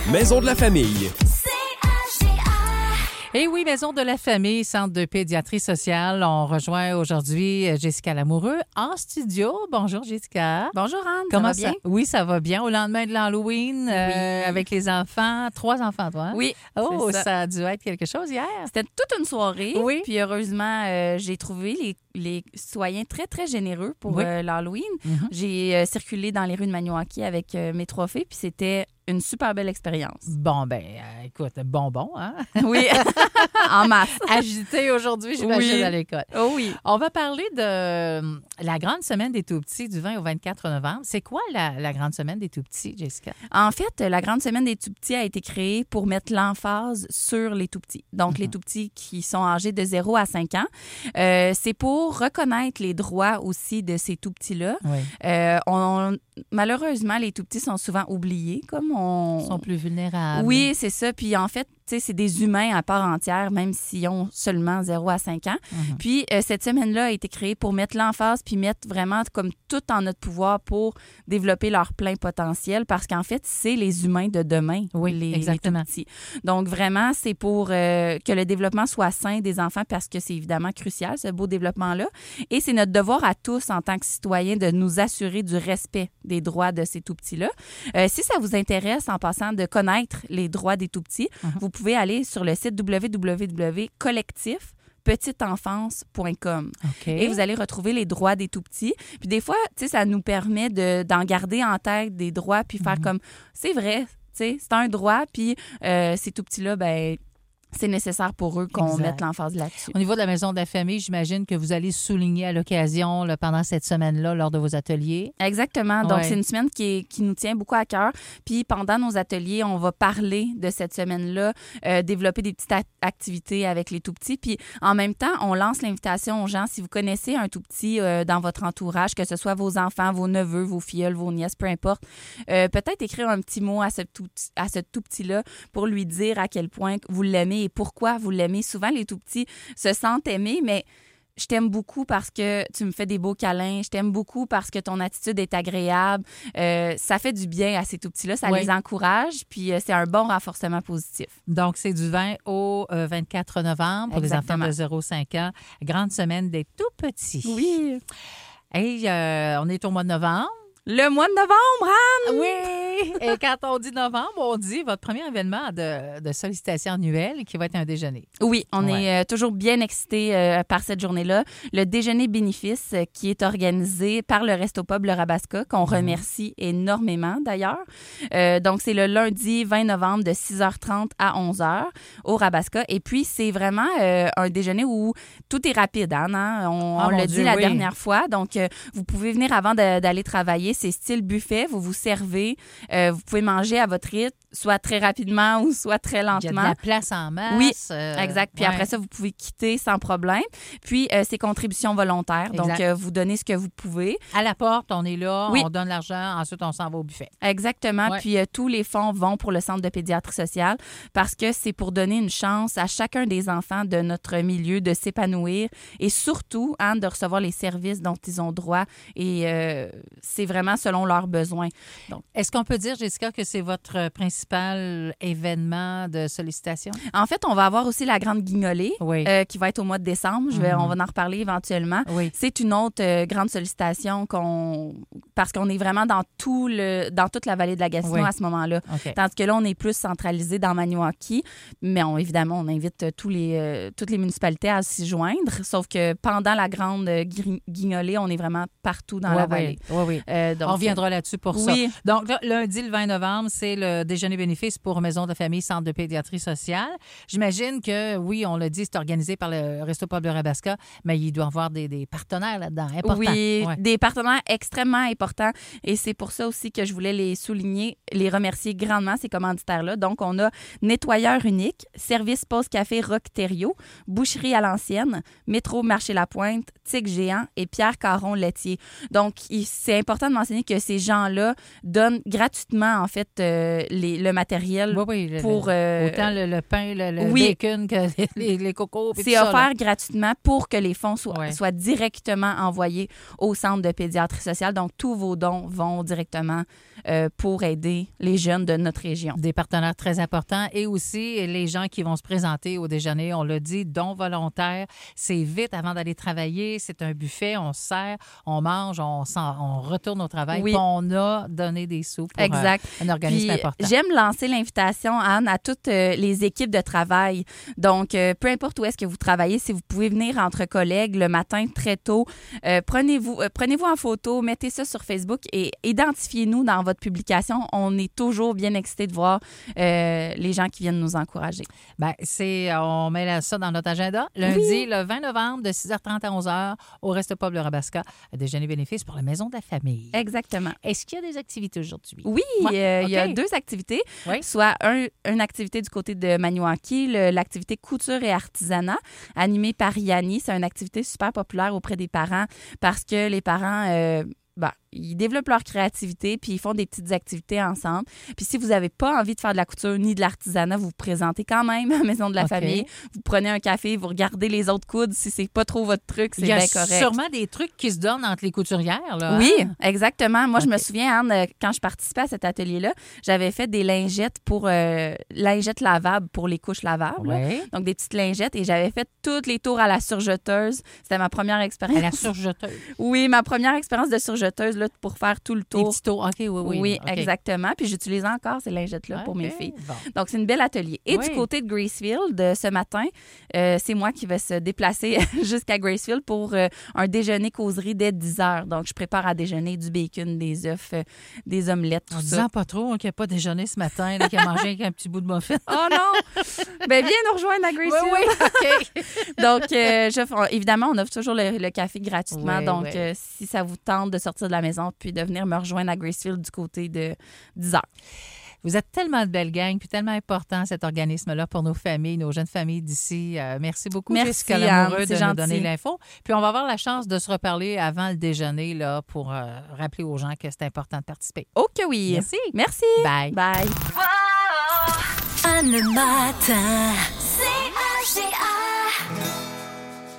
Maison de la famille. Eh oui, Maison de la famille, Centre de pédiatrie sociale. On rejoint aujourd'hui Jessica Lamoureux en studio. Bonjour, Jessica. Bonjour, Anne. Comment ça va bien? Oui, ça va bien. Au lendemain de l'Halloween, avec les enfants. 3 enfants, toi, hein? Oui. Oh, ça. ça a dû être quelque chose hier. C'était toute une soirée. Oui. Puis heureusement, j'ai trouvé les citoyens très, très généreux pour l'Halloween. Mm-hmm. J'ai circulé dans les rues de Maniwaki avec mes 3 filles, puis c'était une super belle expérience. Bon, écoute, bonbon, hein? Oui, en masse. Agité aujourd'hui, j'imagine, Oui. à l'école. Oh oui. On va parler de la grande semaine des tout-petits du 20 au 24 novembre. C'est quoi la grande semaine des tout-petits, Jessica? En fait, la grande semaine des tout-petits a été créée pour mettre l'emphase sur les tout-petits. Donc, les tout-petits qui sont âgés de 0 à 5 ans. C'est pour reconnaître les droits aussi de ces tout-petits-là. Oui. Malheureusement, les tout-petits sont souvent oubliés, comme Ils sont plus vulnérables. Oui, c'est ça. Puis en fait, tu sais, c'est des humains à part entière, même s'ils ont seulement 0 à 5 ans. Mm-hmm. Puis cette semaine-là a été créée pour mettre l'emphase puis mettre vraiment comme tout en notre pouvoir pour développer leur plein potentiel parce qu'en fait, c'est les humains de demain, Oui, exactement. les tout-petits. Donc vraiment, c'est pour que le développement soit sain des enfants parce que c'est évidemment crucial, ce beau développement-là. Et c'est notre devoir à tous en tant que citoyens de nous assurer du respect des droits de ces tout-petits-là. Si ça vous intéresse, en passant, de connaître les droits des tout-petits, vous pouvez aller sur le site www.collectifpetiteenfance.com. Okay. Et vous allez retrouver les droits des tout-petits. Puis des fois, tu sais, ça nous permet d'en garder en tête des droits puis faire comme, c'est vrai, tu sais, c'est un droit, puis ces tout-petits-là, ben c'est nécessaire pour eux qu'on Exact. mette l'emphase là-dessus. Au niveau de la Maison de la famille, j'imagine que vous allez souligner à l'occasion là, pendant cette semaine-là lors de vos ateliers. Exactement. Donc, Ouais. c'est une semaine qui nous tient beaucoup à cœur. Puis, pendant nos ateliers, on va parler de cette semaine-là, développer des petites activités avec les tout-petits. Puis, en même temps, on lance l'invitation aux gens. Si vous connaissez un tout-petit dans votre entourage, que ce soit vos enfants, vos neveux, vos filleuls, vos nièces, peu importe, peut-être écrire un petit mot à ce tout-petit-là pour lui dire à quel point vous l'aimez et pourquoi vous l'aimez. Souvent, les tout-petits se sentent aimés, mais je t'aime beaucoup parce que tu me fais des beaux câlins. Je t'aime beaucoup parce que ton attitude est agréable. Ça fait du bien à ces tout-petits-là. Ça les encourage, puis c'est un bon renforcement positif. Donc, c'est du 20 au 24 novembre pour Exactement. les enfants de 0 à 5 ans. Grande semaine des tout-petits. Oui. Hey, on est au mois de novembre. Le mois de novembre, Anne! Oui! Et quand on dit novembre, on dit votre premier événement de sollicitation annuelle qui va être un déjeuner. Oui, on est toujours bien excités par cette journée-là. Le déjeuner bénéfice qui est organisé par le Resto Pub Le Rabasca, qu'on remercie énormément d'ailleurs. Donc, c'est le lundi 20 novembre de 6h30 à 11h au Rabasca. Et puis, c'est vraiment un déjeuner où tout est rapide, Anne, hein? On l'a dit la dernière fois. Donc, vous pouvez venir avant d'aller travailler. C'est style buffet. Vous vous servez. Vous pouvez manger à votre rythme, soit très rapidement ou soit très lentement. Il y a de la place en masse. Oui, exact. Puis après ça, vous pouvez quitter sans problème. Puis, c'est contribution volontaire. Exact. Donc, vous donnez ce que vous pouvez. À la porte, on est là, Oui. on donne l'argent, ensuite on s'en va au buffet. Exactement. Ouais. Puis, tous les fonds vont pour le Centre de pédiatrie sociale parce que c'est pour donner une chance à chacun des enfants de notre milieu de s'épanouir et surtout, Anne, de recevoir les services dont ils ont droit. Et c'est vraiment selon leurs besoins. Donc, est-ce qu'on peut dire, Jessica, que c'est votre principal événement de sollicitation? En fait, on va avoir aussi la Grande Guignolée qui va être au mois de décembre. On va en reparler éventuellement. Oui. C'est une autre grande sollicitation parce qu'on est vraiment dans toute la vallée de la Gatineau à ce moment-là. Okay. Tandis que là, on est plus centralisé dans Maniwaki. Mais évidemment, on invite toutes les municipalités à s'y joindre. Sauf que pendant la Grande Guignolée, on est vraiment partout dans la vallée. Oui. Donc, on reviendra là-dessus pour ça. Oui. Donc, là, lundi, le 20 novembre, c'est le déjeuner bénéfice pour Maison de la famille, Centre de pédiatrie sociale. J'imagine que, oui, on l'a dit, c'est organisé par le Resto Pub Le Rabasca, mais il doit y avoir des partenaires là-dedans, importants. Oui, des partenaires extrêmement importants. Et c'est pour ça aussi que je voulais les souligner, les remercier grandement, ces commanditaires-là. Donc, on a Nettoyeur Unique, Service Pause Café Rock-Thériault, Boucherie à l'ancienne, Métro Marché La Pointe, Tic Géant et Pierre Caron Laitier. Donc, c'est important de mentionner que ces gens-là donnent gratuitement gratuitement, en fait, le matériel pour... autant le pain, le bacon que les cocos. C'est offert gratuitement pour que les fonds soient directement envoyés au Centre de pédiatrie sociale. Donc, tous vos dons vont directement pour aider les jeunes de notre région. Des partenaires très importants et aussi les gens qui vont se présenter au déjeuner. On l'a dit, dons volontaires. C'est vite avant d'aller travailler. C'est un buffet. On se sert, on mange, on retourne au travail. Puis on a donné des sous pour un organisme important. J'aime lancer l'invitation, Anne, à toutes les équipes de travail. Donc, peu importe où est-ce que vous travaillez, si vous pouvez venir entre collègues le matin très tôt, prenez-vous en photo, mettez ça sur Facebook et identifiez-nous dans votre publication. On est toujours bien excités de voir les gens qui viennent nous encourager. Bien, on met ça dans notre agenda. Lundi, le 20 novembre, de 6h30 à 11h, au Resto Pub Le Rabasca, déjeuner bénéfice pour la Maison de la Famille. Exactement. Est-ce qu'il y a des activités aujourd'hui? Oui, il y a 2 activités. Oui. Soit une activité du côté de Maniwaki, l'activité couture et artisanat, animée par Yanni. C'est une activité super populaire auprès des parents parce que les parents... ils développent leur créativité puis ils font des petites activités ensemble. Puis si vous n'avez pas envie de faire de la couture ni de l'artisanat, vous vous présentez quand même à la Maison de la Famille. Vous prenez un café, vous regardez les autres coudes. Si c'est pas trop votre truc, c'est bien correct. Il y a sûrement des trucs qui se donnent entre les couturières. Là, oui, exactement. Moi, je me souviens, Anne, quand je participais à cet atelier-là, j'avais fait des lingettes lingettes lavables pour les couches lavables. Oui. Donc, des petites lingettes. Et j'avais fait tous les tours à la surjeteuse. C'était ma première expérience. À la surjeteuse? Oui, ma première expérience de surjeteuse là, pour faire tout le tour. Des petits tours, OK, oui. Oui, exactement. Puis j'utilise encore ces lingettes-là pour mes filles. Bon. Donc, c'est une belle atelier. Et du côté de Gracefield, ce matin, c'est moi qui vais se déplacer jusqu'à Gracefield pour un déjeuner-causerie dès 10h. Donc, je prépare à déjeuner du bacon, des œufs, des omelettes, tout ça. En disant pas trop qu'il n'a pas déjeuné ce matin, qu'il a mangé avec un petit bout de muffin. Oh non! Bien, viens nous rejoindre à Gracefield. Oui, OK. Donc, évidemment, on offre toujours le café gratuitement. Donc, si ça vous tente de sortir de la maison puis de venir me rejoindre à Gracefield du côté de 10h. Vous êtes tellement de belles gangs, puis tellement important cet organisme-là pour nos familles, nos jeunes familles d'ici. Merci beaucoup, Jessica Lamoureux, de nous donner l'info. Puis on va avoir la chance de se reparler avant le déjeuner là, pour rappeler aux gens que c'est important de participer. OK, oui. Merci. Merci. Bye. Bye. Anne le matin.